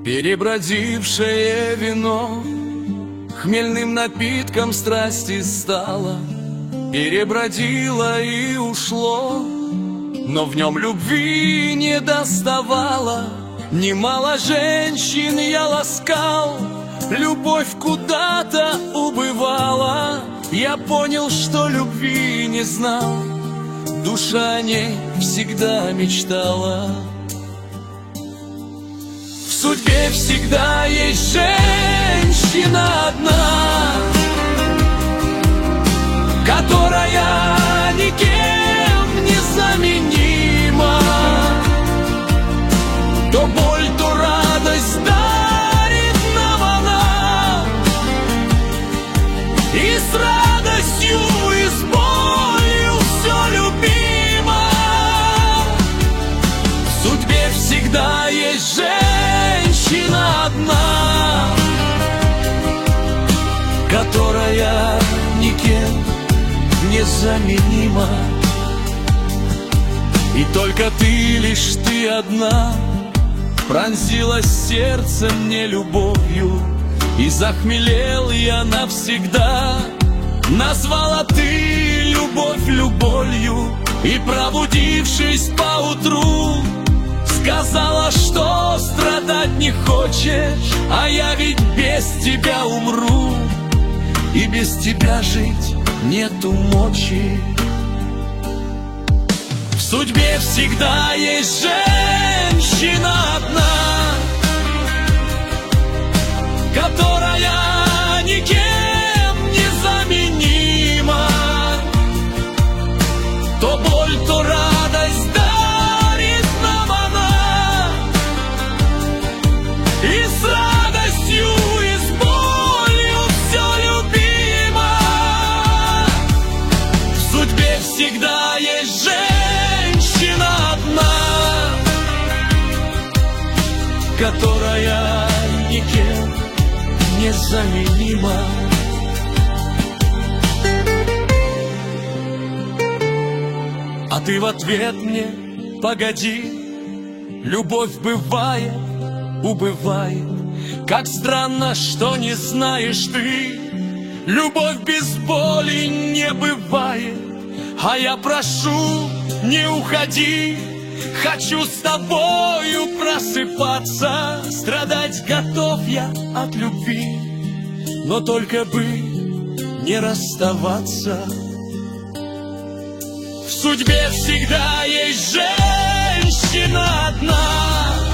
Перебродившее вино хмельным напитком страсти стало, перебродило и ушло, но в нем любви не доставало. Немало женщин я ласкал, любовь куда-то убывала. Я понял, что любви не знал, душа о ней всегда мечтала. В судьбе всегда есть женщина одна, которая никем не заменима. То боль, то радость дарит нам она, и с радостью, и с болью все любимо. В судьбе всегда есть женщина одна, которая никем не заменима. И только ты, лишь ты одна, пронзила сердце мне любовью, и захмелел я навсегда. Назвала ты любовь любовью, и, пробудившись поутру, сказала, что страдать не хочешь, а я ведь без тебя умру, и без тебя жить нету мочи. В судьбе всегда есть женщина одна, которая никем не заменима. То боль, то радость дарит нам она, и с радостью, и с болью все любимо. В судьбе всегда есть женщина одна, которая никем не заменима. А ты в ответ мне: погоди, любовь бывает, убывает. Как странно, что не знаешь ты, любовь без боли не бывает. А я прошу, не уходи, хочу с тобою просыпаться. Страдать готов я от любви, но только бы не расставаться. В судьбе всегда есть женщина одна,